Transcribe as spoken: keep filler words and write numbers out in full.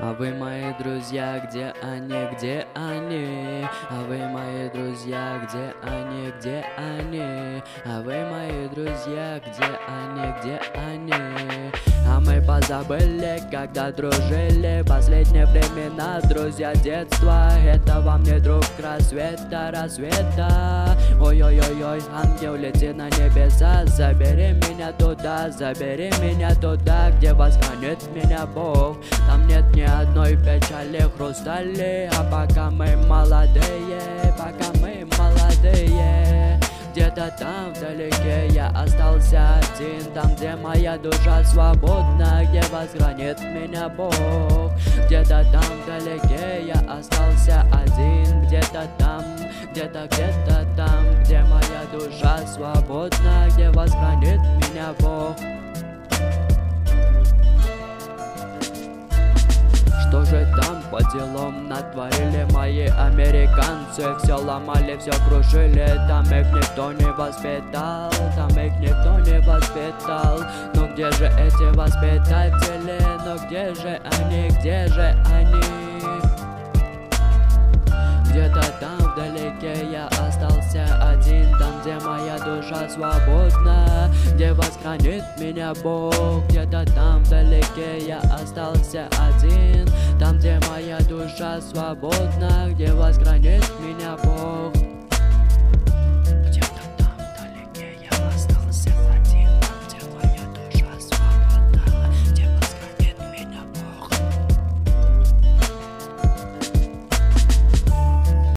А вы, мои друзья, где они, где они? А вы, мои друзья, где они, где они? А вы, мои друзья, где они, где они? А мы позабыли, когда дружили. Последние времена, друзья детства. Это вам не друг рассвета, рассвета. Ой-ой-ой-ой, ангел, лети на небеса. Забери меня туда, забери меня туда, где вас хранит меня Бог. Там нет ни одной печали, хрустали. А пока мы молодые, пока мы молодые, где-то там вдалеке я остался один. Там, где моя душа свободна, где вас хранит меня Бог. Где-то там вдалеке я остался один. Где-то там, где-то, где-то там, где моя душа свободна, где вас хранит меня Бог. Что же там по делам натворили мои американцы? Все ломали, все крушили. Там их никто не воспитал, там их никто не воспитал. Но где же эти воспитатели? Но где же они, где же они? Где-то там вдалеке я остался один. Там, где моя душа свободна, где вас хранит меня Бог. Где-то там вдалеке я остался один. Там, где моя душа свободна, где вас хранит меня Бог.